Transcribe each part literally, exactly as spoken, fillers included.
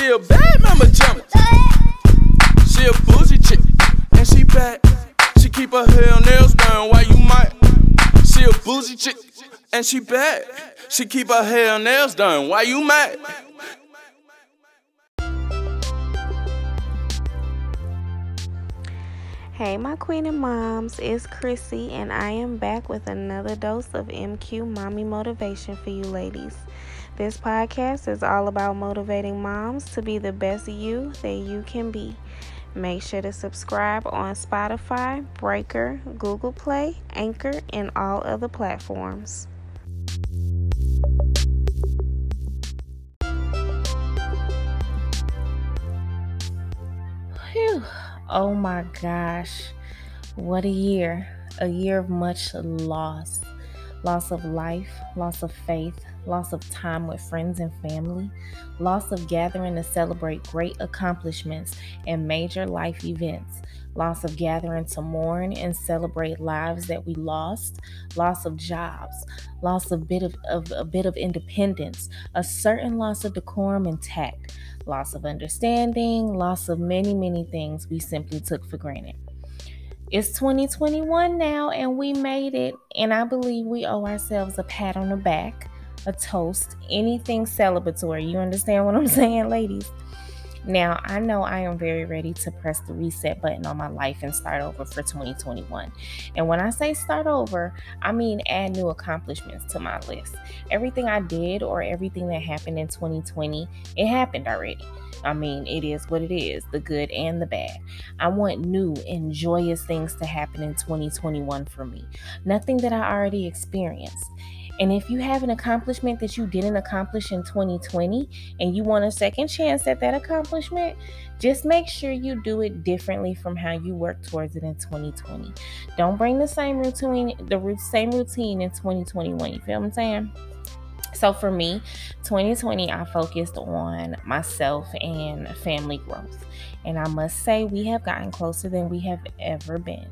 She a bad mama jumper. She a bougie chick, and she bad. She keep her hair nails done while you might. She a bougie chick, and she bad. She keep her hair nails done while you mad. Hey my queen and moms, it's Chrissy and I am back with another dose of M Q Mommy Motivation for you ladies. This podcast is all about motivating moms to be the best you that you can be. Make sure to subscribe on Spotify, Breaker, Google Play, Anchor, and all other platforms. Whew. Oh my gosh, what a year. A year of much loss. Loss of life, loss of faith, loss of time with friends and family, loss of gathering to celebrate great accomplishments and major life events, loss of gathering to mourn and celebrate lives that we lost, loss of jobs, loss of bit of, of a bit of independence, a certain loss of decorum and tact, loss of understanding, loss of many, many things we simply took for granted. It's twenty twenty-one now, and we made it, and I believe we owe ourselves a pat on the back, a toast, anything celebratory. You understand what I'm saying, ladies? Now, I know I am very ready to press the reset button on my life and start over for twenty twenty-one. And when I say start over, I mean add new accomplishments to my list. Everything I did or everything that happened in twenty twenty, it happened already. I mean, it is what it is, the good and the bad. I want new and joyous things to happen in twenty twenty-one for me. Nothing that I already experienced. And if you have an accomplishment that you didn't accomplish in twenty twenty and you want a second chance at that accomplishment, just make sure you do it differently from how you worked towards it in twenty twenty. Don't bring the same routine, the same routine in twenty twenty-one. You feel what I'm saying? So for me, twenty twenty, I focused on myself and family growth. And I must say we have gotten closer than we have ever been.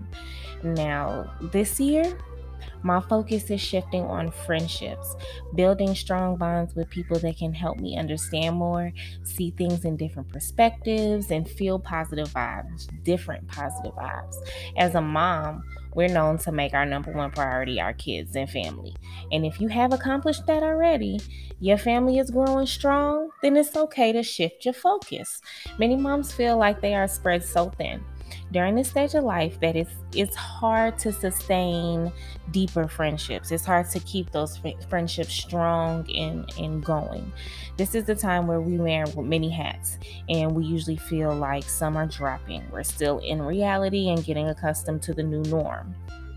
Now, this year, my focus is shifting on friendships, building strong bonds with people that can help me understand more, see things in different perspectives, and feel positive vibes, different positive vibes. As a mom, we're known to make our number one priority our kids and family. And if you have accomplished that already, your family is growing strong, then it's okay to shift your focus. Many moms feel like they are spread so thin during this stage of life that it's it's hard to sustain deeper friendships. It's hard to keep those f- friendships strong and, and going. This is the time where we wear many hats and we usually feel like some are dropping. We're still in reality and getting accustomed to the new norm.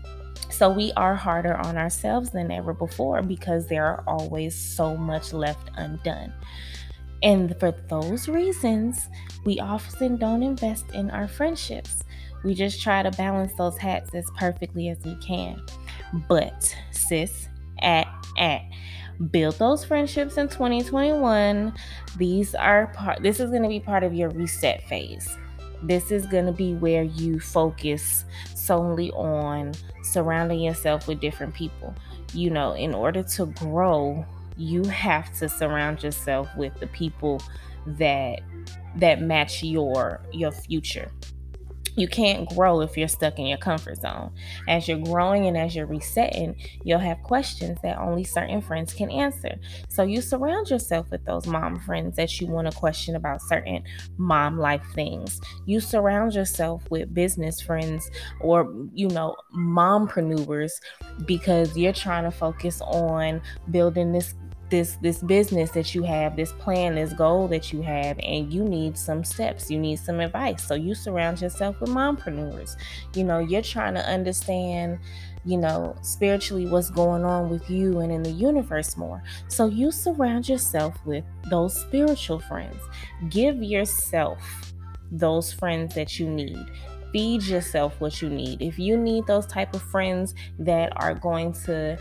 So we are harder on ourselves than ever before because there are always so much left undone. And for those reasons, we often don't invest in our friendships. We just try to balance those hats as perfectly as we can. But sis, at, at, build those friendships in twenty twenty-one. These are part, this is going to be part of your reset phase. This is going to be where you focus solely on surrounding yourself with different people. You know, in order to grow, you have to surround yourself with the people that that match your your future. You can't grow if you're stuck in your comfort zone. As you're growing and as you're resetting, you'll have questions that only certain friends can answer. So you surround yourself with those mom friends that you want to question about certain mom life things. You surround yourself with business friends or, you know, mompreneurs because you're trying to focus on building this this this business that you have, this plan, this goal that you have, and you need some steps, you need some advice. So you surround yourself with mompreneurs. You know, you're trying to understand, you know, spiritually what's going on with you and in the universe more. So you surround yourself with those spiritual friends. Give yourself those friends that you need. Feed yourself what you need. If you need those type of friends that are going to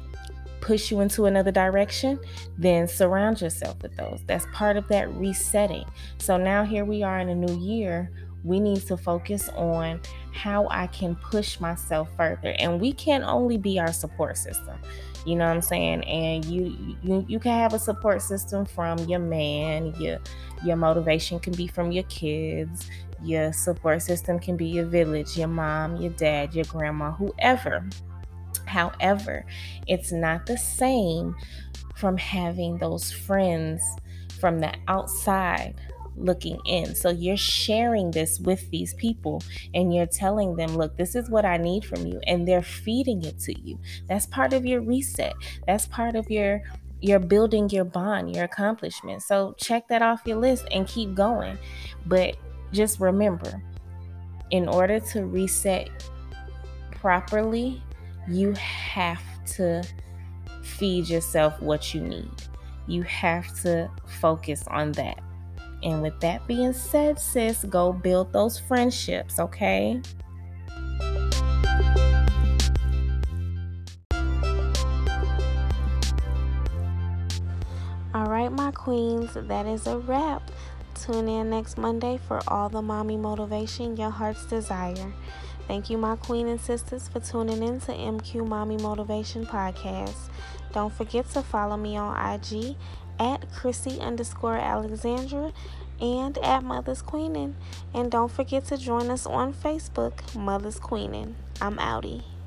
push you into another direction, then surround yourself with those. That's part of that resetting. So now here we are in a new year. We need to focus on how I can push myself further. And we can only be our support system. You know what I'm saying? And you you you can have a support system from your man. Your your motivation can be from your kids. Your support system can be your village, your mom, your dad, your grandma, whoever. However, it's not the same from having those friends from the outside looking in. So you're sharing this with these people and you're telling them, look, this is what I need from you. And they're feeding it to you. That's part of your reset. That's part of your you're building your bond, your accomplishment. So check that off your list and keep going. But just remember, in order to reset properly, you have to feed yourself what you need. You have to focus on that. And with that being said, sis, go build those friendships, okay? All right, my queens, that is a wrap. Tune in next Monday for all the mommy motivation your heart's desire. Thank you, my queen and sisters, for tuning in to M Q Mommy Motivation Podcast. Don't forget to follow me on I G at Chrissy underscore Alexandra and at Mother's Queenin'. And don't forget to join us on Facebook, Mother's Queenin'. I'm outie.